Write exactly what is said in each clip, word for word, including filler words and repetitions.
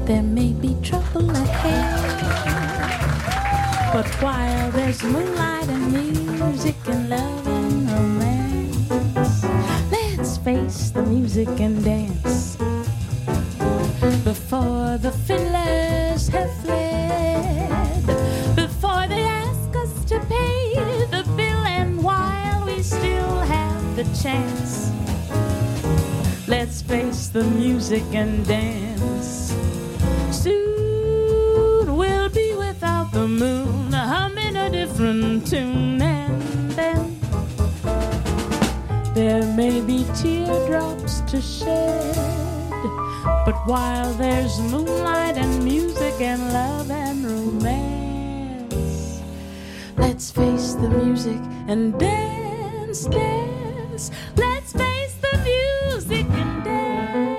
there may be trouble ahead. But while there's moonlight and music and love and romance, let's face the music and dance before the fiddlers have fled, before they ask us to pay the bill, and while we still have the chance, let's face the music and dance. Soon we'll be without the moon, humming a different tune, and then there may be teardrops to shed. But while there's moonlight and music and love and romance, let's face the music and dance, dance. Let's face the music and dance.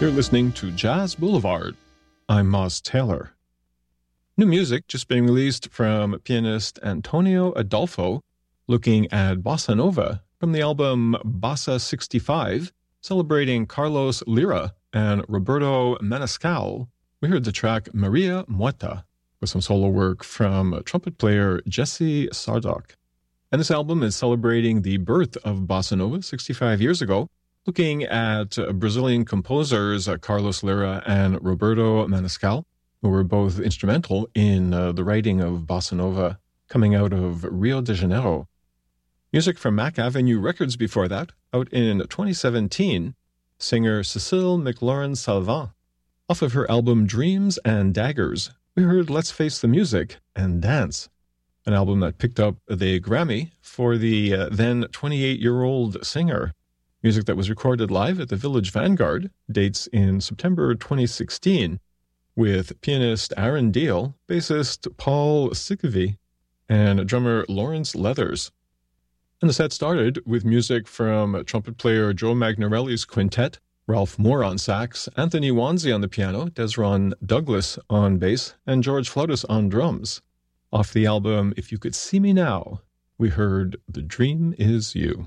You're listening to Jazz Boulevard. I'm Moss Taylor. New music just being released from pianist Antonio Adolfo, looking at bossa nova from the album Bossa sixty-five, celebrating Carlos Lira and Roberto Maniscal. We heard the track Maria Muerta, with some solo work from trumpet player Jesse Sardock. And this album is celebrating the birth of bossa nova sixty-five years ago, looking at Brazilian composers Carlos Lira and Roberto Maniscal, who were both instrumental in uh, the writing of bossa nova coming out of Rio de Janeiro. Music from Mac Avenue Records before that, out in twenty seventeen, singer Cecile McLaurin Salvant. Off of her album Dreams and Daggers, we heard Let's Face the Music and Dance, an album that picked up the Grammy for the uh, then twenty-eight-year-old singer. Music that was recorded live at the Village Vanguard, dates in September twenty sixteen, with pianist Aaron Deal, bassist Paul Sikivi, and drummer Lawrence Leathers. And the set started with music from trumpet player Joe Magnarelli's quintet, Ralph Moore on sax, Anthony Wanzi on the piano, Desron Douglas on bass, and George Flautis on drums. Off the album If You Could See Me Now, we heard The Dream Is You.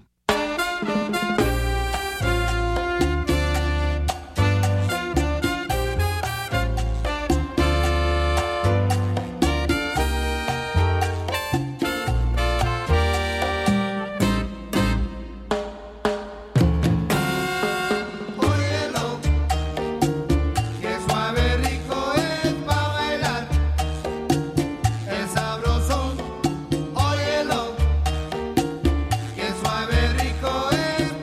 Suave rico es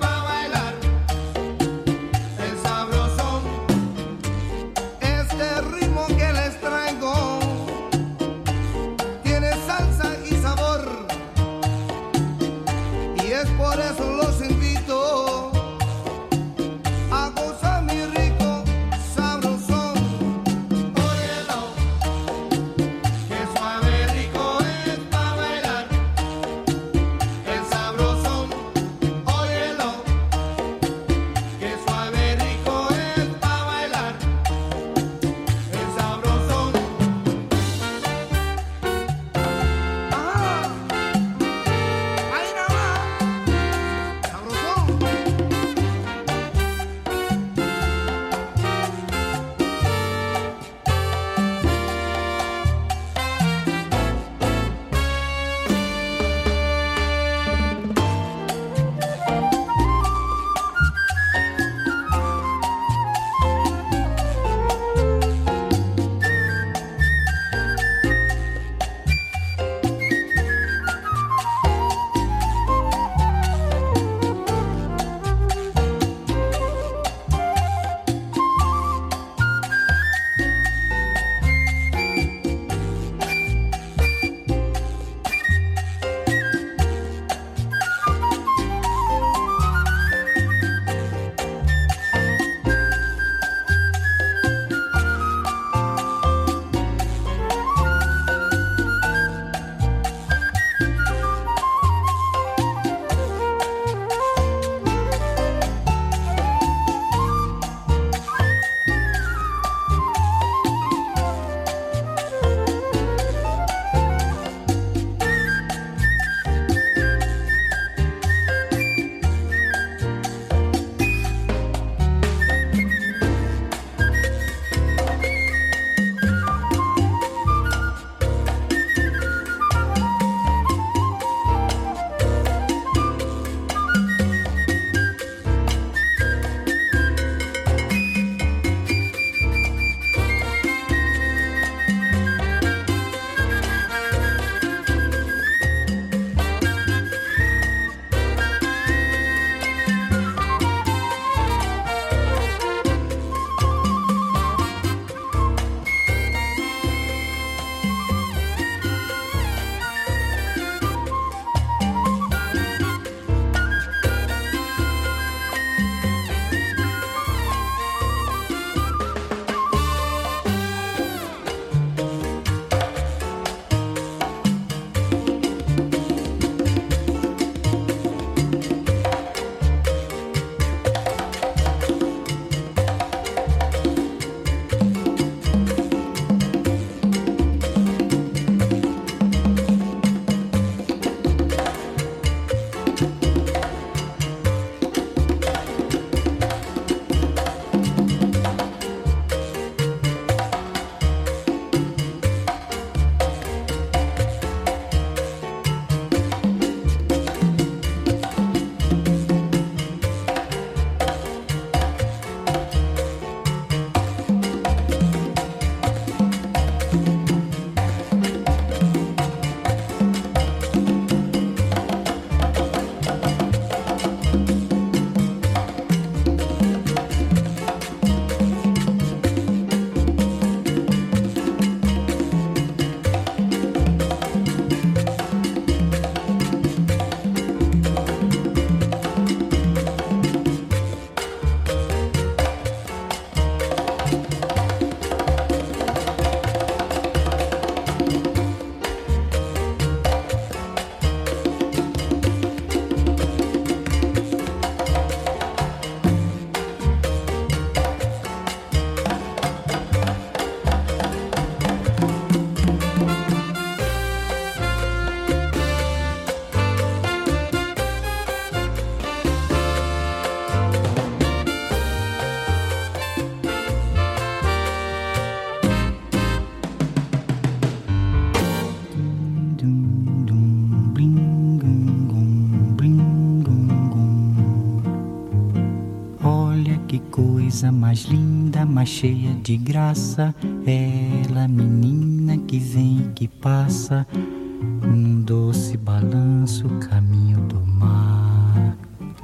coisa mais linda, mais cheia de graça. Ela, menina que vem e que passa num doce balanço, caminho do mar.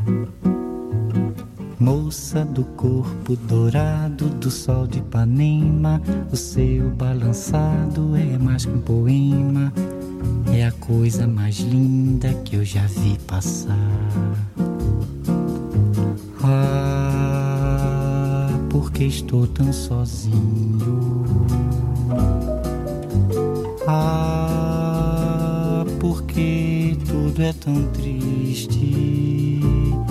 Moça do corpo dourado do sol de Ipanema, o seu balançado é mais que um poema. É a coisa mais linda que eu já vi passar. Ah, porque estou tão sozinho. Ah, porque tudo é tão triste.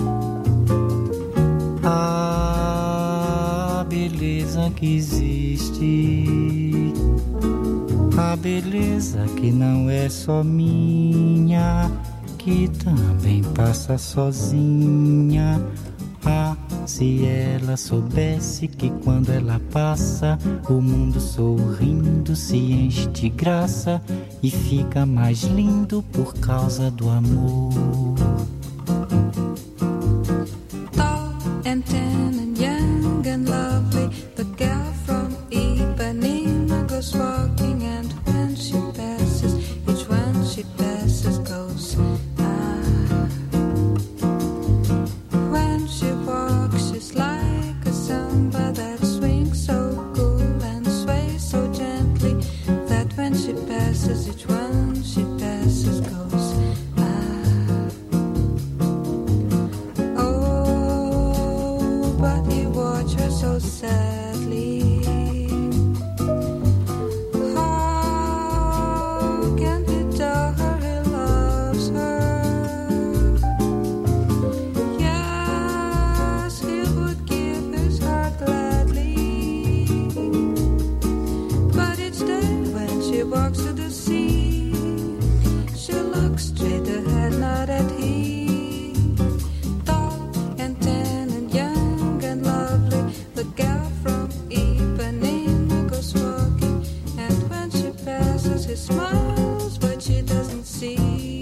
A beleza que existe, a beleza que não é só minha, que também passa sozinha. Ah, se ela soubesse que quando ela passa, o mundo sorrindo se enche de graça e fica mais lindo por causa do amor. And tan and young and lovely, the girl from Ipanema goes walking, and when she passes, each one she passes goes ah. When she walks, she's like a samba that swings so cool and sways so gently, that when she passes, each one she passes goes so sadly. How can he tell her he loves her? Yes, he would give his heart gladly. But each day when she walks to the sea, she looks straight ahead, not at him. The girl from Ipanema goes walking, and when she passes, he smiles, but she doesn't see.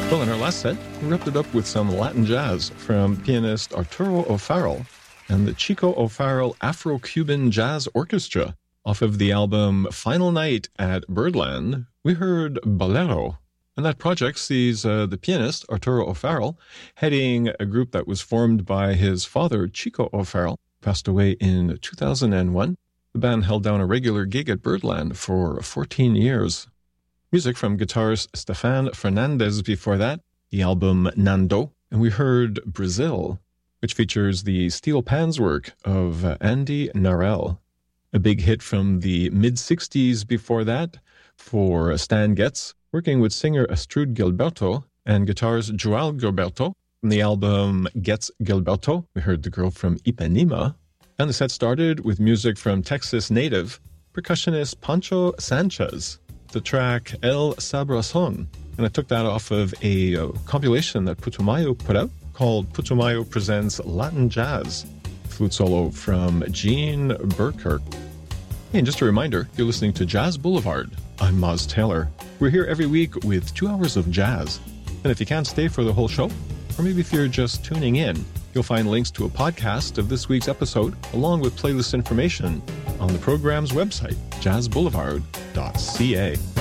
Well, in our last set, we wrapped it up with some Latin jazz from pianist Arturo O'Farrill and the Chico O'Farrill Afro-Cuban Jazz Orchestra. Off of the album Final Night at Birdland, we heard Bolero. And that project sees uh, the pianist, Arturo O'Farrill, heading a group that was formed by his father, Chico O'Farrill, passed away in two thousand one. The band held down a regular gig at Birdland for fourteen years. Music from guitarist Stefan Fernandez before that, the album Nando, and we heard Brazil, which features the steel pans work of uh, Andy Narell. A big hit from the mid-sixties before that for Stan Getz, working with singer Astrud Gilberto and guitarist Joao Gilberto. From the album Getz Gilberto, we heard The Girl from Ipanema. And the set started with music from Texas native percussionist Pancho Sanchez, the track El Sabrazón. And I took that off of a uh, compilation that Putumayo put out called Putumayo Presents Latin Jazz. Flute solo from Gene Burkirk. Hey, and just a reminder, you're listening to Jazz Boulevard. I'm Moz Taylor. We're here every week with two hours of jazz. And if you can't stay for the whole show, or maybe if you're just tuning in, you'll find links to a podcast of this week's episode, along with playlist information on the program's website, jazz boulevard dot c a.